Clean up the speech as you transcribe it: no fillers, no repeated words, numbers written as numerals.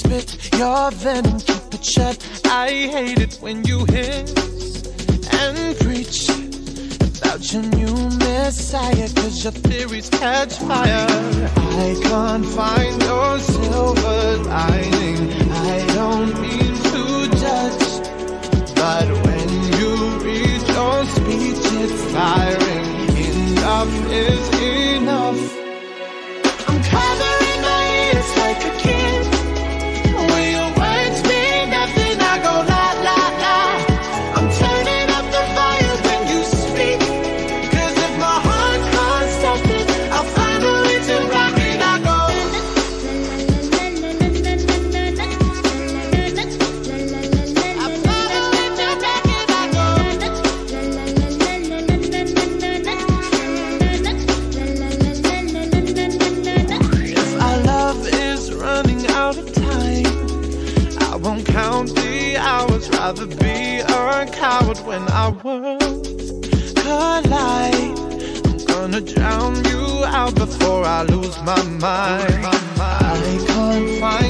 spit your venom, keep it shut. I hate it when you hiss and preach about your new messiah, 'cause your theories catch fire. I can't find your silver lining. I don't mean to judge, but when you read your speech, it's firing. Enough is enough. I'm covering my ears like a kid. When your words mean nothing, I go la la la. I'm turning up the fire when you speak, 'cause if my heart can't stop it, I'll find a way to rock it. I go count the hours, rather be a coward when our worlds collide. I'm gonna drown you out before I lose my mind. I can't find